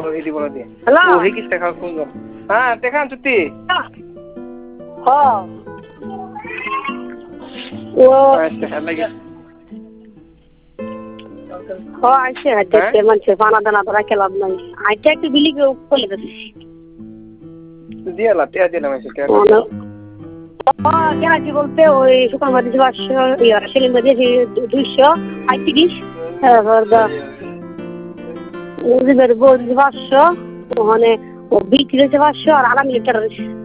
ఇది bola dia. Hello. Oh, hikis tekha kungo. Ha, tekhan tuti. Oh. Tekha lagi. Oh, aise hate manche fana dana dara kelab nai. Aite ekটু বিলি করে দিছি। Dia la tia dia namai ke. কেনা কি বলতে ওই শুকান মাঝে 500 ইয়া সেলিম মাঝে 200 35 তারপর ওই যে 500 ওখানে ও বিক্রি হচ্ছে 500 আর আলাম লিটার